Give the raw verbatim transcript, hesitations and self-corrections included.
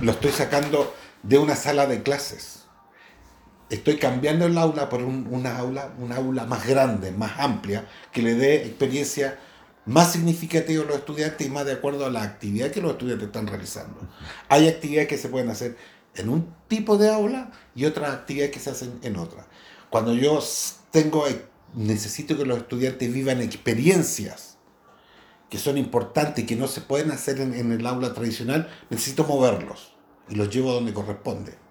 lo estoy sacando de una sala de clases. Estoy cambiando el aula por un, una aula, una aula más grande, más amplia, que le dé experiencia más significativa a los estudiantes y más de acuerdo a la actividad que los estudiantes están realizando. Hay actividades que se pueden hacer en un tipo de aula y otras actividades que se hacen en otra. Cuando yo tengo, necesito que los estudiantes vivan experiencias que son importantes y que no se pueden hacer en, en el aula tradicional, necesito moverlos y los llevo donde corresponde.